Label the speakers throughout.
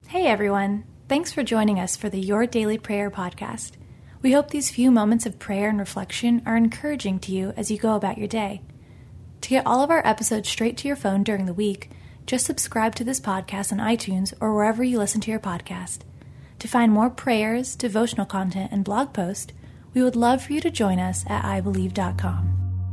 Speaker 1: Hey everyone, thanks for joining us for the Your Daily Prayer podcast. We hope these few moments of prayer and reflection are encouraging to you as you go about your day. To get all of our episodes straight to your phone during the week, just subscribe to this podcast on iTunes or wherever you listen to your podcast. To find more prayers, devotional content, and blog posts, we would love for you to join us at ibelieve.com.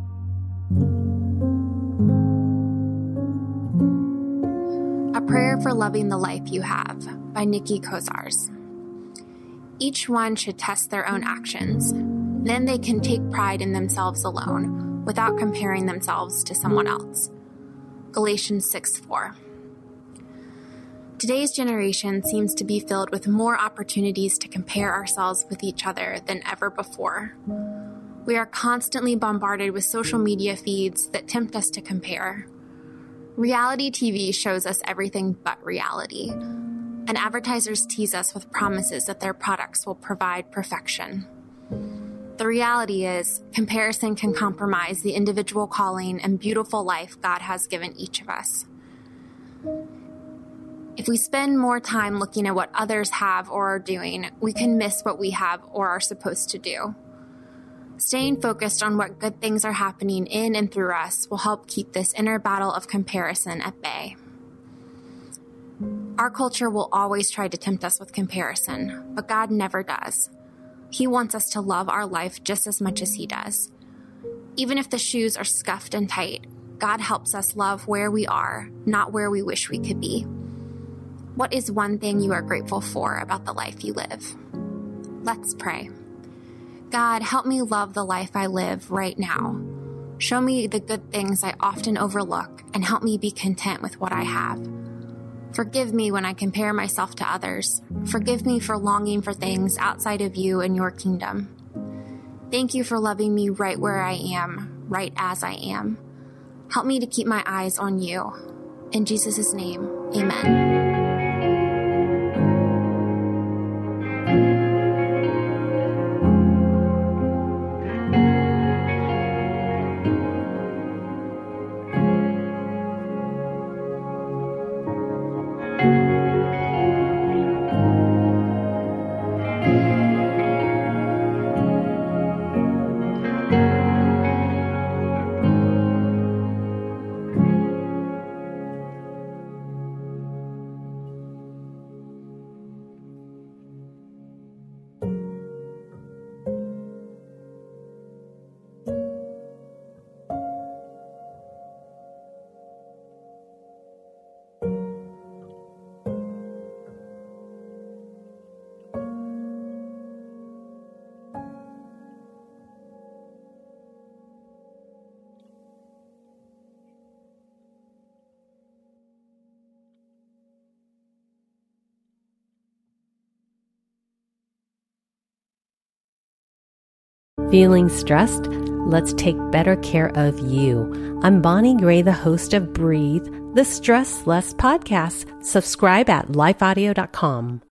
Speaker 2: A Prayer for Loving the Life You Have by Nikki Kozars. Each one should test their own actions. Then they can take pride in themselves alone, without comparing themselves to someone else. Galatians 6:4. Today's generation seems to be filled with more opportunities to compare ourselves with each other than ever before. We are constantly bombarded with social media feeds that tempt us to compare. Reality TV shows us everything but reality, and advertisers tease us with promises that their products will provide perfection. The reality is, comparison can compromise the individual calling and beautiful life God has given each of us. If we spend more time looking at what others have or are doing, we can miss what we have or are supposed to do. Staying focused on what good things are happening in and through us will help keep this inner battle of comparison at bay. Our culture will always try to tempt us with comparison, but God never does. He wants us to love our life just as much as He does. Even if the shoes are scuffed and tight, God helps us love where we are, not where we wish we could be. What is one thing you are grateful for about the life you live? Let's pray. God, help me love the life I live right now. Show me the good things I often overlook and help me be content with what I have. Forgive me when I compare myself to others. Forgive me for longing for things outside of you and your kingdom. Thank you for loving me right where I am, right as I am. Help me to keep my eyes on you. In Jesus' name, amen.
Speaker 3: Feeling stressed? Let's take better care of you. I'm Bonnie Gray, the host of Breathe, the Stress Less podcast. Subscribe at lifeaudio.com.